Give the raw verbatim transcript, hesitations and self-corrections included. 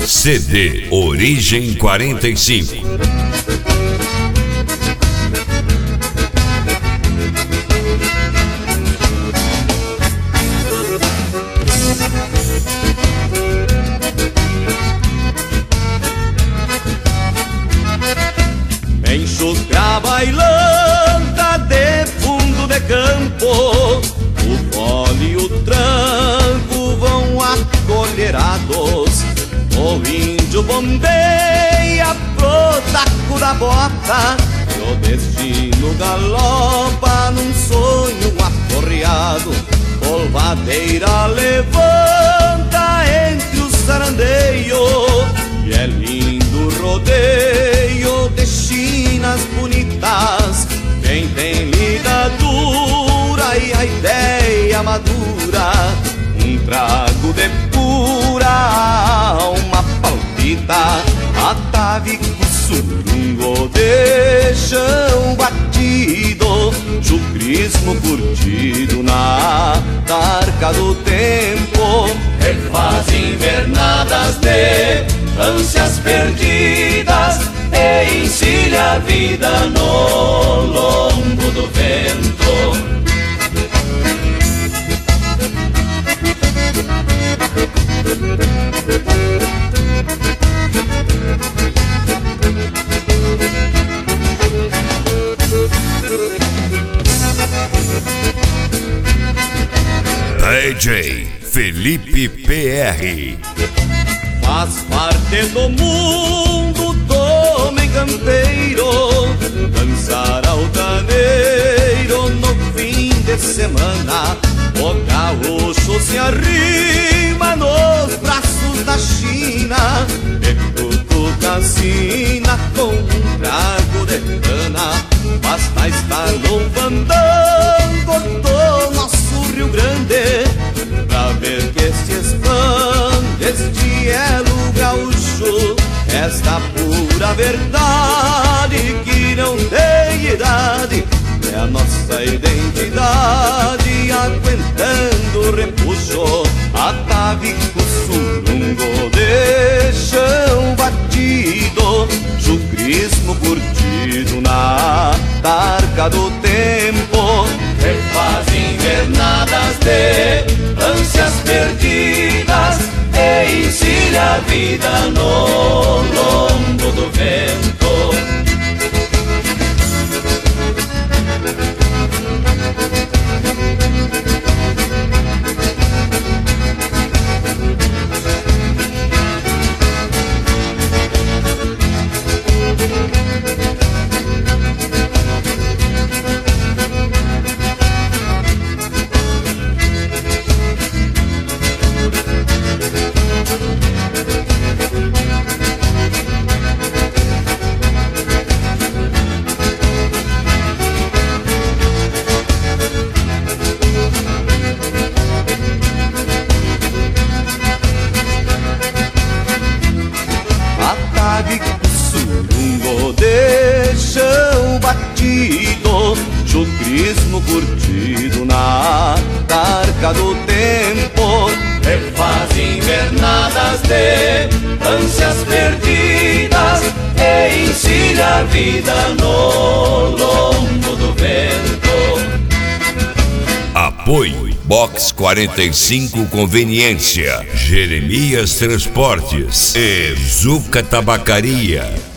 C D Origem quarenta e cinco. Enxucra bailanta de fundo de campo, o fole e o tranco vão acolherados. O índio bombeia pro taco da bota, e o destino galopa num sonho aporreado. Polvadeira levanta entre os sarandeios, e é lindo rodeio de chinas bonitas. Quem tem ligadura e a ideia madura, um trago de pura alma palpita. Atavico surungo de chão batido, chucrismo curtido na tarca do tempo. Refaz invernadas de ânsias perdidas e encilha a vida no lombo do vento. D J Felipe P R. Faz parte do mundo do homem campeiro dançar altaneiro no fim de semana. O gaúcho se arrima nos braços da China, de cutucacina com um trago de cana. Basta estar no fandango do nosso Rio Grande pra ver que se expande este elo gaúcho, esta pura verdade que não tem idade. É a nossa identidade aguentando o repuxo. Atavico surungo de chão batido, chucrismo curtido na tarca do tempo. Refaz invernadas de ânsias perdidas e encilha a vida no lombo do vento. Surungo de chão batido, chucrismo curtido na tarca do tempo. Refaz invernadas de ânsias perdidas e encilha a vida no lombo do vento. Apoio Box quarenta e cinco Conveniência, Jeremias Transportes e Zuca Tabacaria.